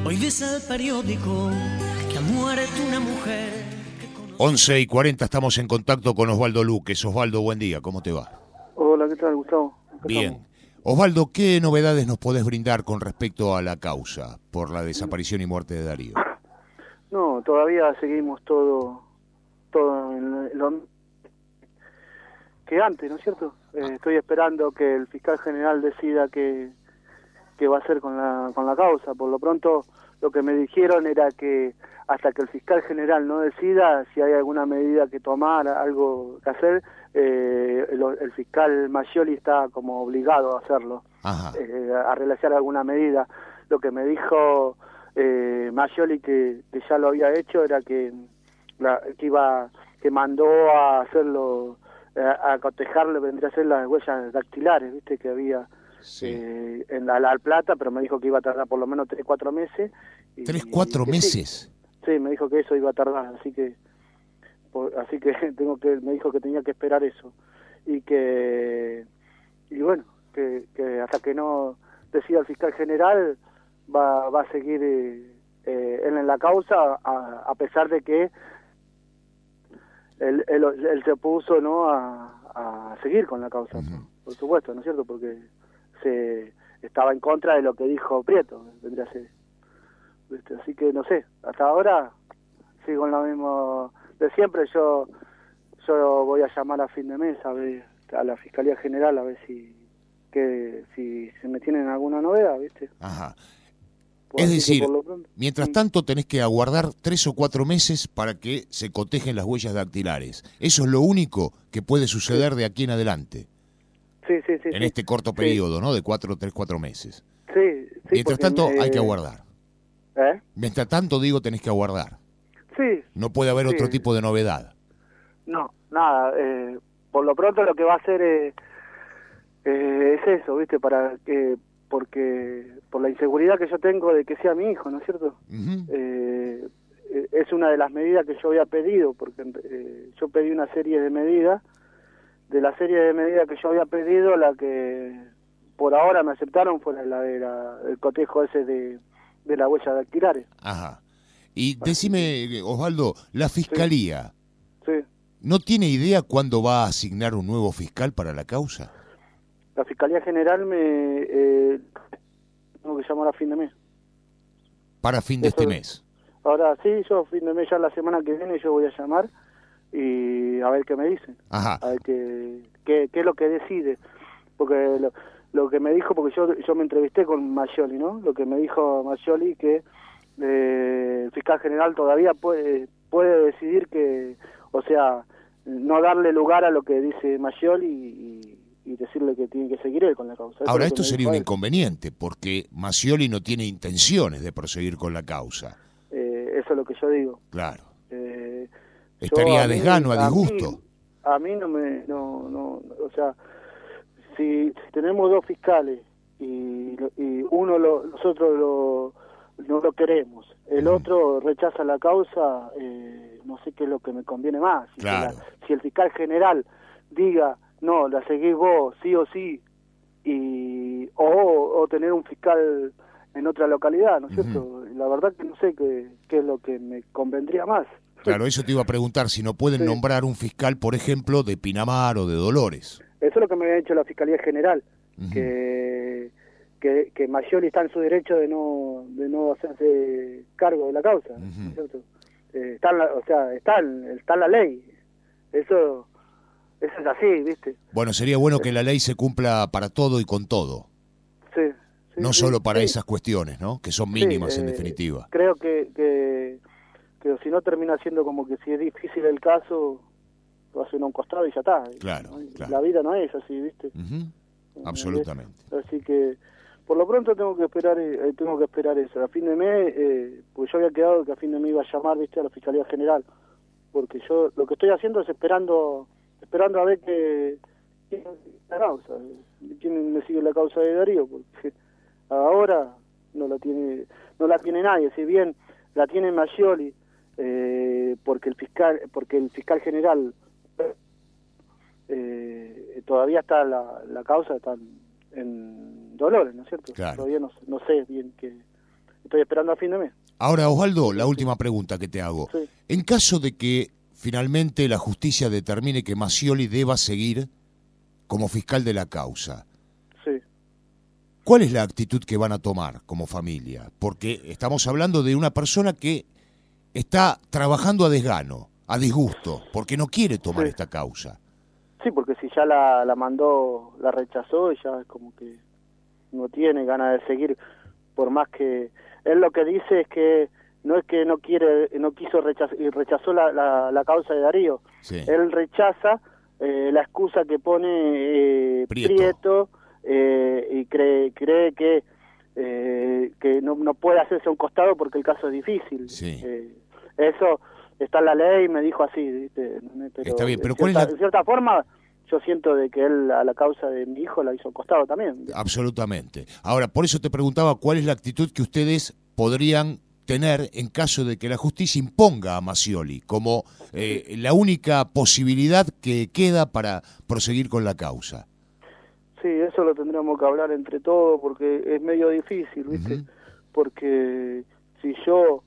Hoy dice el periódico que ha muerto una mujer. 11:40, estamos en contacto con Osvaldo Luques. Osvaldo, buen día, ¿cómo te va? Hola, ¿qué tal, Gustavo? Bien. Osvaldo, ¿qué novedades nos podés brindar con respecto a la causa por la desaparición y muerte de Darío? No, todavía seguimos todo en lo que antes, ¿no es cierto? Estoy esperando que el fiscal general decida qué va a hacer con la causa. Por lo pronto, lo que me dijeron era que hasta que el fiscal general no decida si hay alguna medida que tomar, algo que hacer, el fiscal Maggioli está como obligado a hacerlo, a realizar alguna medida. Lo que me dijo Maggioli que ya lo había hecho era que mandó a hacerlo, a cotejarle, vendría a ser las huellas dactilares, viste que había en la Plata, pero me dijo que iba a tardar por lo menos 3-4 meses. ¿3-4 meses? Sí, me dijo que eso iba a tardar, así que me dijo que tenía que esperar eso y bueno, que hasta que no decida el fiscal general va a seguir él en la causa, a pesar de que él se opuso, ¿no?, a seguir con la causa, por supuesto, ¿no es cierto? Porque se estaba en contra de lo que dijo Prieto, vendría a ser. Así que no sé, hasta ahora sigo en lo mismo de siempre. Yo voy a llamar a fin de mes a ver a la Fiscalía General a ver si me tienen alguna novedad, ¿viste? Ajá. Pues es decir, pronto, mientras tanto tenés que aguardar 3 o 4 meses para que se cotejen las huellas dactilares. Eso es lo único que puede suceder de aquí en adelante. Sí. En este corto periodo, ¿no? De 4 meses. Sí. Mientras tanto hay que aguardar. ¿Eh? Mientras tanto, digo, tenés que aguardar. Sí. No puede haber otro tipo de novedad. No, nada. Por lo pronto lo que va a hacer es eso, ¿viste? Porque por la inseguridad que yo tengo de que sea mi hijo, ¿no es cierto? Es una de las medidas que yo había pedido, porque yo pedí una serie de medidas. De la serie de medidas que yo había pedido, la que por ahora me aceptaron fue el cotejo ese de la huella dactilares. Ajá. Y decime, Osvaldo, la Fiscalía, Sí. ¿no tiene idea cuándo va a asignar un nuevo fiscal para la causa? La Fiscalía General tengo que llamar a fin de mes. Para fin de este mes. Ahora sí, yo fin de mes, ya la semana que viene yo voy a llamar y a ver qué me dicen. Ajá. A ver qué es lo que decide. Porque lo que me dijo, porque yo me entrevisté con Maggioli, ¿no? Lo que me dijo Maggioli, que el fiscal general todavía puede decidir que, o sea, no darle lugar a lo que dice Maggioli y decirle que tiene que seguir él con la causa. Ahora, esto sería un inconveniente, porque Maggioli no tiene intenciones de proseguir con la causa. Eso es lo que yo digo. Claro. Estaría a desgano, a disgusto. A mí no, o sea, si tenemos dos fiscales y nosotros no lo queremos, el otro rechaza la causa, no sé qué es lo que me conviene más. Claro. Si el fiscal general diga, no, la seguís vos, sí o sí, o tener un fiscal en otra localidad, ¿no es cierto? La verdad que no sé qué es lo que me convendría más. Claro, eso te iba a preguntar, si no pueden nombrar un fiscal, por ejemplo, de Pinamar o de Dolores. Eso es lo que me había dicho la Fiscalía General, que Maggioli está en su derecho de no hacerse cargo de la causa, ¿no es cierto? Está en la ley. Eso es así, ¿viste? Bueno, sería bueno que la ley se cumpla para todo y con todo. Sí. No solo para esas cuestiones, ¿no? Que son mínimas en definitiva. Creo que si no termina siendo como que si es difícil el caso, lo hacen a un costado y ya está. Claro, ¿no? claro. La vida no es así, ¿viste? Absolutamente. Así que por lo pronto tengo que esperar eso. A fin de mes, pues yo había quedado que a fin de mes iba a llamar, ¿viste?, a la Fiscalía General, porque yo lo que estoy haciendo es esperando a ver quién la causa, quién me sigue la causa de Darío, porque ahora no la tiene nadie, si bien la tiene Maggioli, porque el fiscal general todavía está la causa, está en Dolores, ¿no es cierto? Claro. Todavía no sé bien estoy esperando a fin de mes. Ahora, Osvaldo, la última pregunta que te hago. Sí. En caso de que finalmente la justicia determine que Macioli deba seguir como fiscal de la causa, Sí. ¿cuál es la actitud que van a tomar como familia? Porque estamos hablando de una persona que está trabajando a desgano, a disgusto, porque no quiere tomar Sí. esta causa. Sí, porque si ya la mandó, la rechazó, ya es como que no tiene ganas de seguir, por más que él lo que dice es que no quiso rechazar, y rechazó la causa de Darío. Sí. Él rechaza la excusa que pone Prieto, y cree que no puede hacerse a un costado porque el caso es difícil. Sí. Eso está en la ley, me dijo así, ¿viste? Pero Está bien, pero en cierta forma yo siento de que él a la causa de mi hijo la hizo a un costado también. Absolutamente. Ahora, por eso te preguntaba cuál es la actitud que ustedes podrían tener en caso de que la justicia imponga a Macioli como la única posibilidad que queda para proseguir con la causa. Sí, eso lo tendríamos que hablar entre todos porque es medio difícil, ¿viste? Uh-huh. Porque si yo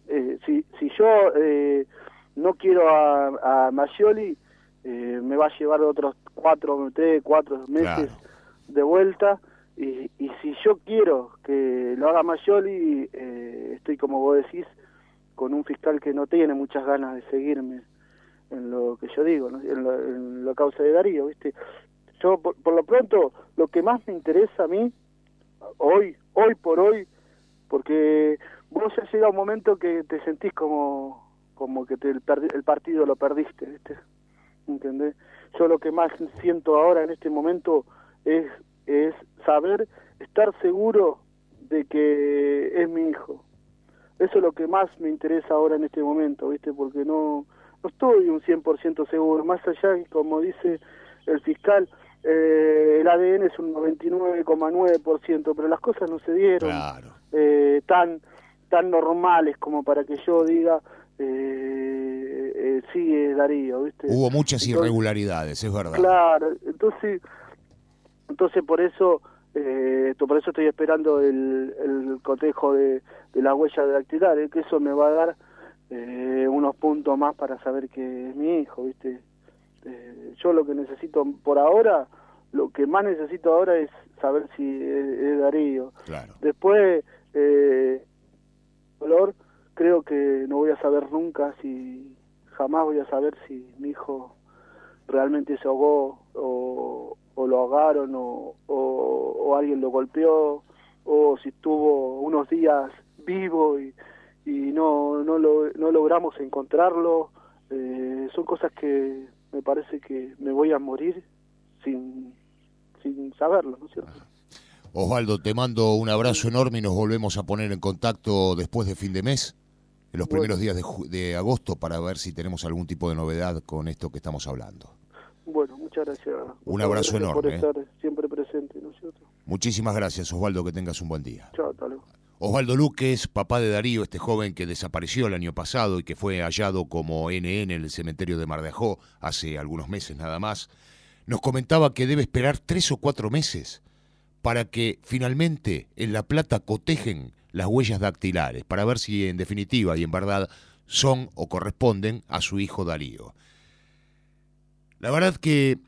no quiero a Macioli, me va a llevar otros 4 meses Claro. de vuelta, y si yo quiero que lo haga Macioli, estoy, como vos decís, con un fiscal que no tiene muchas ganas de seguirme en lo que yo digo, ¿no? en la causa de Darío, ¿viste? Yo, por lo pronto, lo que más me interesa a mí, hoy por hoy, porque vos ya llega un momento que te sentís como que el partido lo perdiste, ¿viste? ¿Entendés? Yo lo que más siento ahora en este momento es saber, estar seguro de que es mi hijo. Eso es lo que más me interesa ahora en este momento, ¿viste? Porque no estoy un 100% seguro, más allá, como dice el fiscal, el ADN es un 99,9%, pero las cosas no se dieron Claro. tan normales como para que yo diga sí, es Darío, ¿viste? Hubo muchas irregularidades, es verdad. Claro, entonces por eso estoy esperando el cotejo de la huella dactilar, que eso me va a dar unos puntos más para saber que es mi hijo, ¿viste? Yo lo que necesito por ahora, lo que más necesito ahora es saber si es Darío. Claro. Después, dolor, creo que no voy a saber nunca, jamás voy a saber si mi hijo realmente se ahogó o lo ahogaron o alguien lo golpeó, o si estuvo unos días vivo y no logramos encontrarlo. Son cosas que me parece que me voy a morir sin saberlo, ¿no es cierto? Osvaldo, te mando un abrazo enorme y nos volvemos a poner en contacto después de fin de mes, en los primeros días de agosto, para ver si tenemos algún tipo de novedad con esto que estamos hablando. Bueno, muchas gracias. Un abrazo gracias enorme. por estar siempre presente, ¿no es cierto? Muchísimas gracias, Osvaldo, que tengas un buen día. Chao, hasta luego. Osvaldo Luques, papá de Darío, este joven que desapareció el año pasado y que fue hallado como NN en el cementerio de Mar de Ajó hace algunos meses nada más, nos comentaba que debe esperar 3 o 4 meses para que finalmente en La Plata cotejen las huellas dactilares, para ver si en definitiva y en verdad son o corresponden a su hijo Darío. La verdad que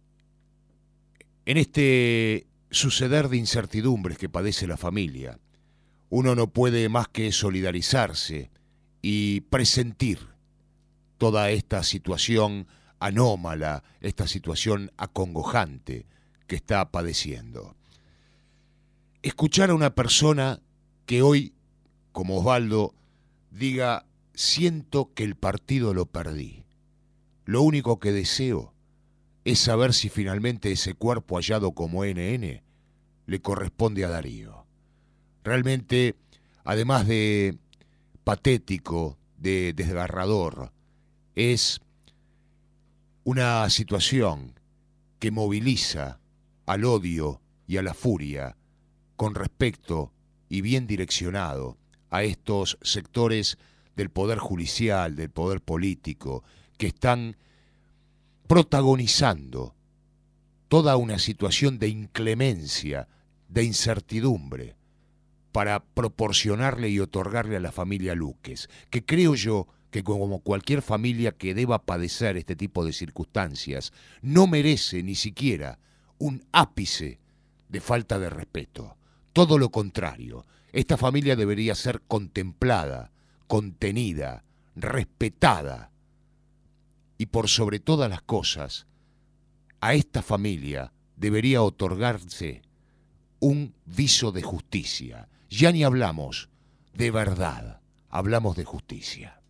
en este suceder de incertidumbres que padece la familia, uno no puede más que solidarizarse y presentir toda esta situación anómala, esta situación acongojante que está padeciendo. Escuchar a una persona que hoy, como Osvaldo, diga: siento que el partido lo perdí. Lo único que deseo es saber si finalmente ese cuerpo hallado como NN le corresponde a Darío. Realmente, además de patético, de desgarrador, es una situación que moviliza al odio y a la furia con respecto y bien direccionado a estos sectores del poder judicial, del poder político, que están protagonizando toda una situación de inclemencia, de incertidumbre, para proporcionarle y otorgarle a la familia Luques, que creo yo que como cualquier familia que deba padecer este tipo de circunstancias, no merece ni siquiera un ápice de falta de respeto. Todo lo contrario, esta familia debería ser contemplada, contenida, respetada. Y por sobre todas las cosas, a esta familia debería otorgarse un viso de justicia. Ya ni hablamos de verdad, hablamos de justicia.